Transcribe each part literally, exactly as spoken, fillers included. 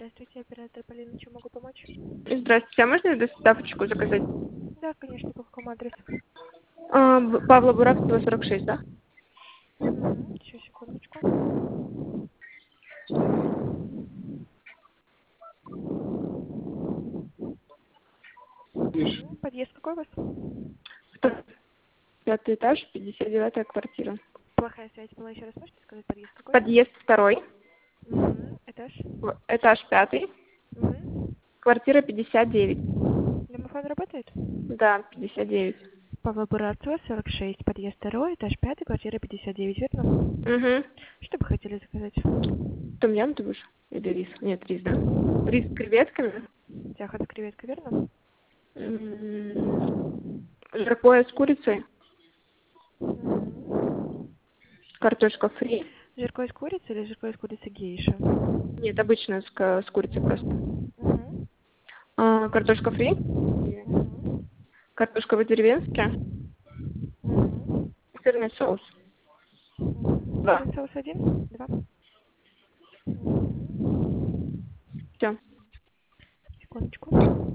Здравствуйте, оператор Полина, чем могу помочь? Здравствуйте, а можно доставочку заказать? Да, конечно, по какому адресу? А, в- Павла Буравцева, сорок шесть, да? Угу. Еще секундочку. Мгм. Подъезд какой у вас? Второй, пятый этаж, пятьдесят девятая квартира. Плохая связь была, еще раз можете сказать, подъезд какой? Подъезд второй, Угу. Этаж? в- этаж пятый, Угу. квартира пятьдесят девять. Домофон работает? Да, пятьдесят девять. Павла Буравцева, сорок шесть, подъезд второй, этаж пятый, квартира пятьдесят девять, верно? Угу. Что бы хотели заказать? Том-ям ты будешь? Или рис? Нет, рис, да? Рис с креветками. Тяхот с креветкой, верно? М, Жаркое с курицей. Угу. Картошка фри. Жиркой с курицей или жиркой с курицей гейша? Нет, обычно с, ка- с курицей просто. Угу. А, картошка фри. Угу. Картошка по-деревенски. Угу. Сырный соус. Да. Сырный соус один? Два? Все. Секундочку.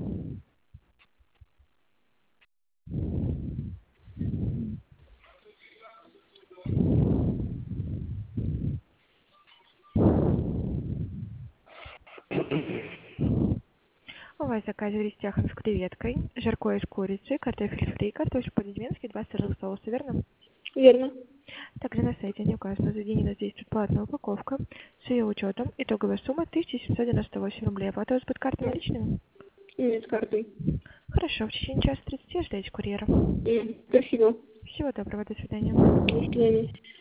У вас заказ рис тяхан с креветкой, жаркое с курицей, картофель фри, картошка по-деревенски, два сырных соуса, верно? Верно. Также на сайте не указано, за день у нас действует платная упаковка. С ее учетом итоговая сумма тысяча семьсот девяносто восемь рублей. Оплата у вас будет картой наличными? Нет, картой. Хорошо, в течение часа тридцати ждите курьера. М, Спасибо. Всего доброго, до свидания. До свидания.